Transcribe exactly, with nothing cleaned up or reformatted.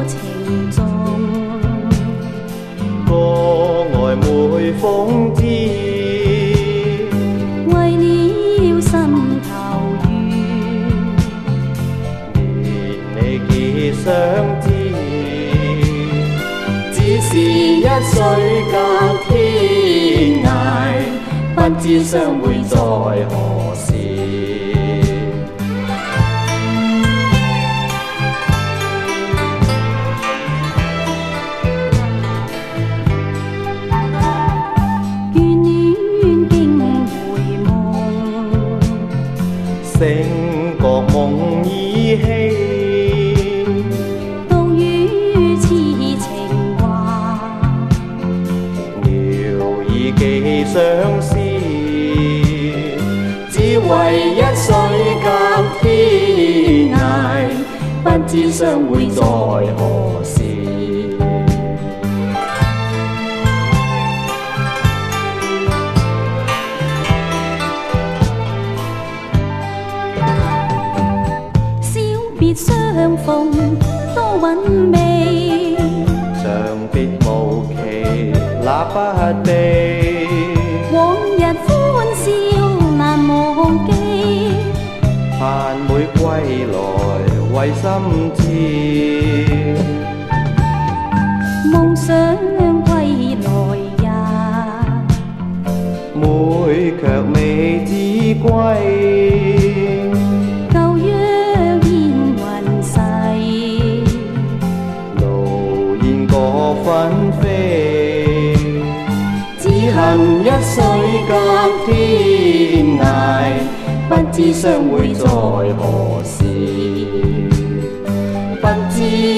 情重， 歌爱每风知， 为了心头缘， 连你结相知，只是一水隔天涯，不知相會在何時。醒覺夢依稀， 獨語痴情話， 聊以寄相思，只為一水隔天涯，不知相會在何時。 別相逢多韻味， 長別無期那不避， 往日歡笑難忘記， 盼每歸來為心知， 夢想歸來日， 每卻未知歸。紛飛，只恨一水隔天涯，不知相會在何時，不知